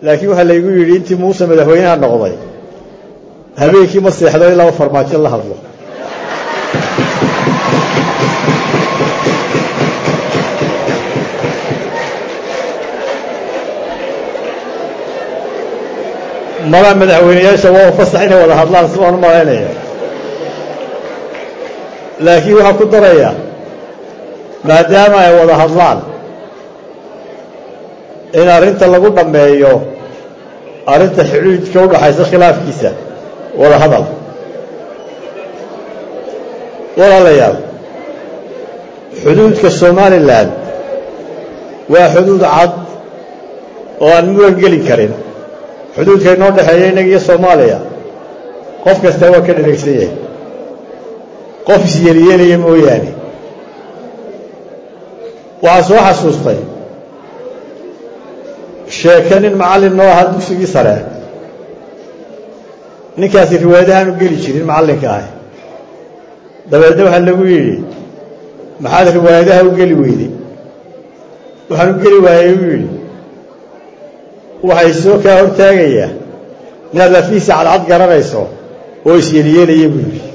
laakiin waxa la igu yiri intii Muuse madaxweynaha noqday habeenkii ma seexdo ilaa farmaajo la hadlo mala madaxweynayaasha waa fasaxina wada hadlaan sidoo maaleynaya laakiin waxa ku daraya maadaama ay wada hadlaan in arinta lagu dhameeyo arinta xiriirka u dhaxaysa khilaafkiisa wada hadal walaalayaal xuduudka Soomaaliland waa xuduud cad oo aan muran geli karin xuduudka inoo dhaxeeya inaga iyo Soomaaliya qof kasta waa ka dhigsan yahay qof isyeeliyay mooyaane waxa soo xasuustay sheekanin macallin noo ahaa dugsigii sare ninkaasi riwaayadahan u geli jirin macallinka ah dabeedna waxa lagu yiri maxaad riwaayadaha u geli weyday waxaan u geli waayay uu yiri waxay soo ka hortaagaya inaad lafiisa cad garanayso oo isyeeliyay buu yiri